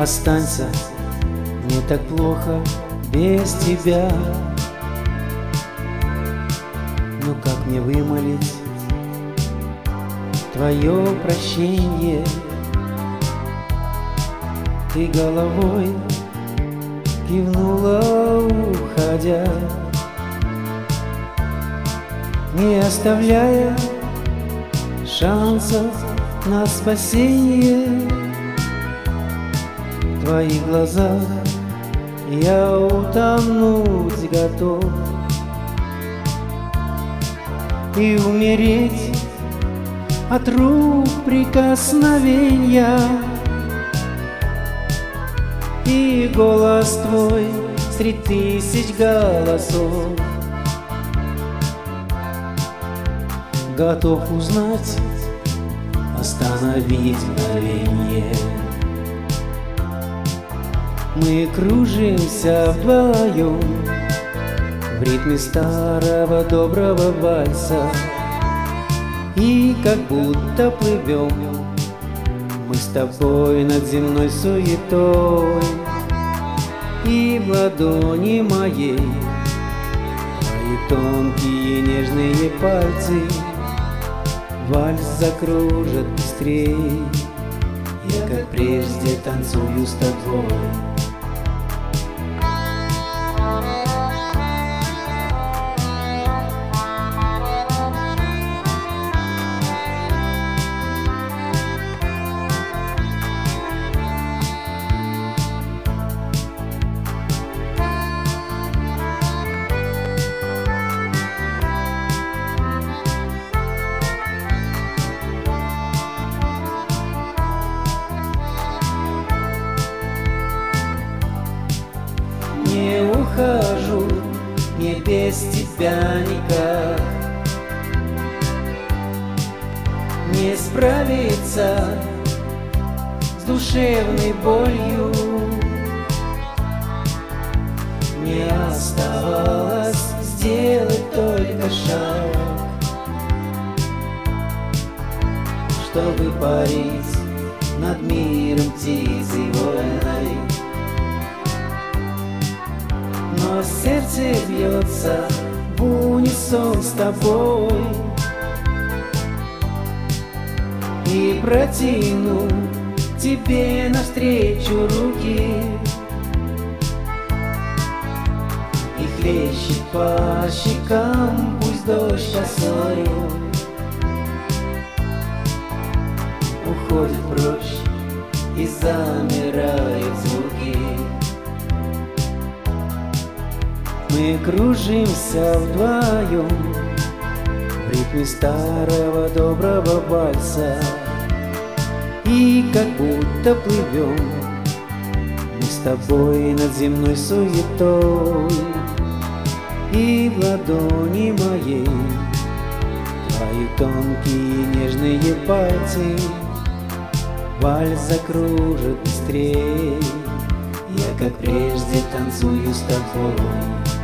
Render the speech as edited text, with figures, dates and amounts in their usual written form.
останься, мне так плохо без тебя. Ну как мне вымолить твое прощение? Ты головой кивнула, уходя, не оставляя шансов на спасение. В твоих глазах я утонуть готов и умереть от рук прикосновения. И голос твой среди тысяч голосов готов узнать, остановить мгновенье. Мы кружимся вдвоем в ритме старого доброго вальса, и как будто плывем мы с тобой над земной суетой. И в ладони моей твои тонкие нежные пальцы вальс закружат быстрей. Я, как прежде, танцую с тобой. Не ухожу, мне без тебя никак не справиться с душевной болью. Мне оставалось сделать только шаг, чтобы парить над миром птицей вольной. Но сердце бьется в унисон с тобой, и протяну тебе навстречу руки, и хлещет по щекам пусть дождь косою. Уходит прочь и замирают звуки. Мы кружимся вдвоем в ритме старого доброго вальса, и как будто плывем мы с тобой над земной суетой. И в ладони моей твои тонкие нежные пальцы вальс закружат быстрей. Я, как прежде, танцую с тобой.